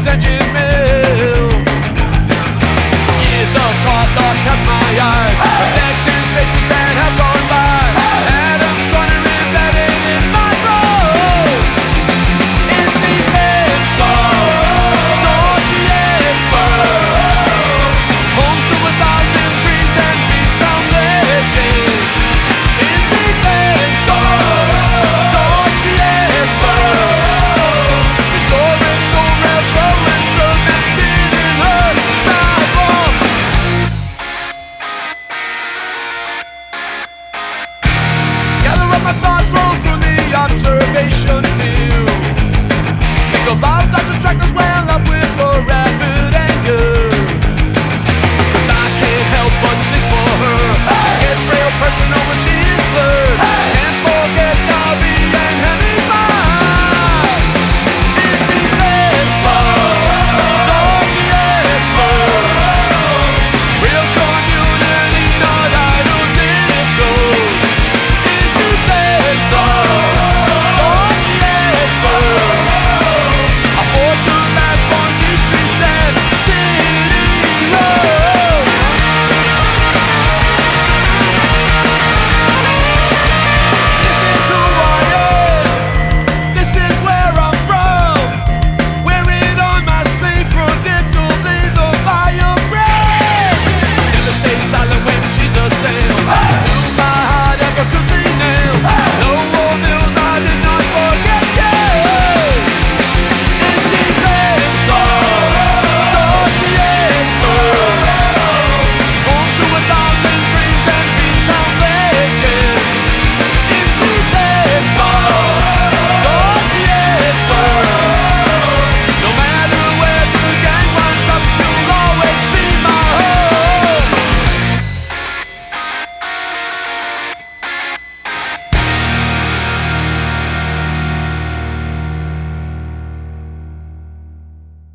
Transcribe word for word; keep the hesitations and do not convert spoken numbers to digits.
Chinese engine mill. Years of talk got past my eyes, reflecting faces that have gone by. Adam's corner embedded in my soul. In defense of Dorchester, home to a thousand dreams and big-town legend. In defense of Dorchester, historical reference cemented in her sidewalk. Gather up my thoughts, roll through the observation field. Think about Doctor Tractor's well up with a rapid anger. Cause I can't help but sing for her. It gets real personal when she is slurred. And for